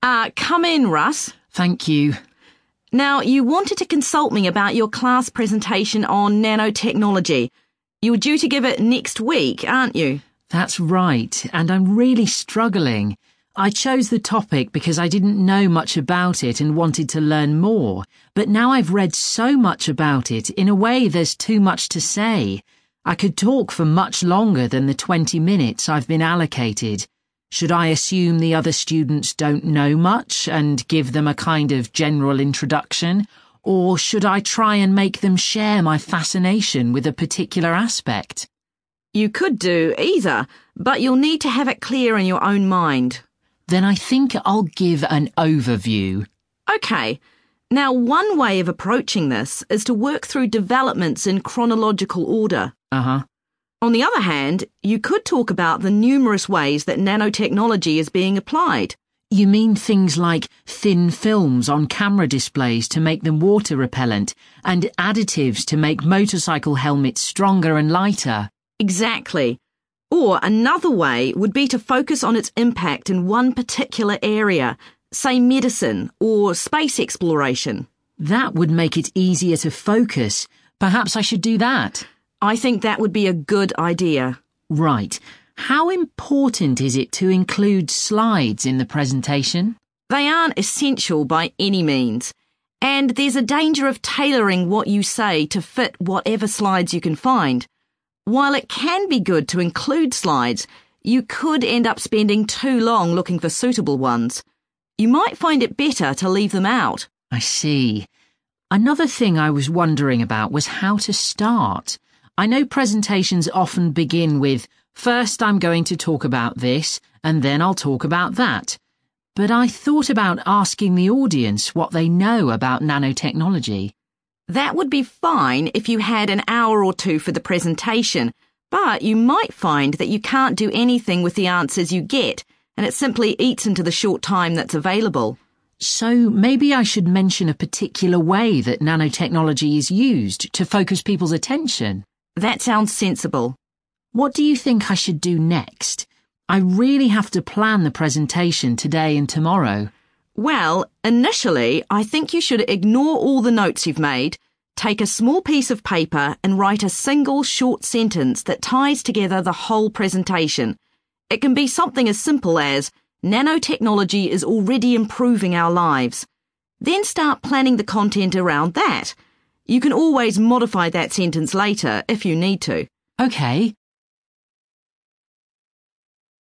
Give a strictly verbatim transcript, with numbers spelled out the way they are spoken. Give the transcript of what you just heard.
Uh, come in, Russ. Thank you. Now, you wanted to consult me about your class presentation on nanotechnology. You were due to give it next week, aren't you? That's right, and I'm really struggling. I chose the topic because I didn't know much about it and wanted to learn more, but now I've read so much about it, in a way there's too much to say. I could talk for much longer than the twenty minutes I've been allocated. Should I assume the other students don't know much and give them a kind of general introduction, or should I try and make them share my fascination with a particular aspect? You could do either, but you'll need to have it clear in your own mind. Then I think I'll give an overview. OK. Now, one way of approaching this is to work through developments in chronological order. Uh-huh. On the other hand, you could talk about the numerous ways that nanotechnology is being applied. You mean things like thin films on camera displays to make them water repellent and additives to make motorcycle helmets stronger and lighter? Exactly. Or another way would be to focus on its impact in one particular area, say medicine or space exploration. That would make it easier to focus. Perhaps I should do that. I think that would be a good idea. Right. How important is it to include slides in the presentation? They aren't essential by any means, and there's a danger of tailoring what you say to fit whatever slides you can find. While it can be good to include slides, you could end up spending too long looking for suitable ones. You might find it better to leave them out. I see. Another thing I was wondering about was how to start. I know presentations often begin with, first I'm going to talk about this, and then I'll talk about that. But I thought about asking the audience what they know about nanotechnology. That would be fine if you had an hour or two for the presentation, but you might find that you can't do anything with the answers you get, and it simply eats into the short time that's available. So maybe I should mention a particular way that nanotechnology is used to focus people's attention. That sounds sensible. What do you think I should do next? I really have to plan the presentation today and tomorrow. Well, initially, I think you should ignore all the notes you've made, take a small piece of paper and write a single short sentence that ties together the whole presentation. It can be something as simple as, nanotechnology is already improving our lives. Then start planning the content around that. You can always modify that sentence later if you need to. OK,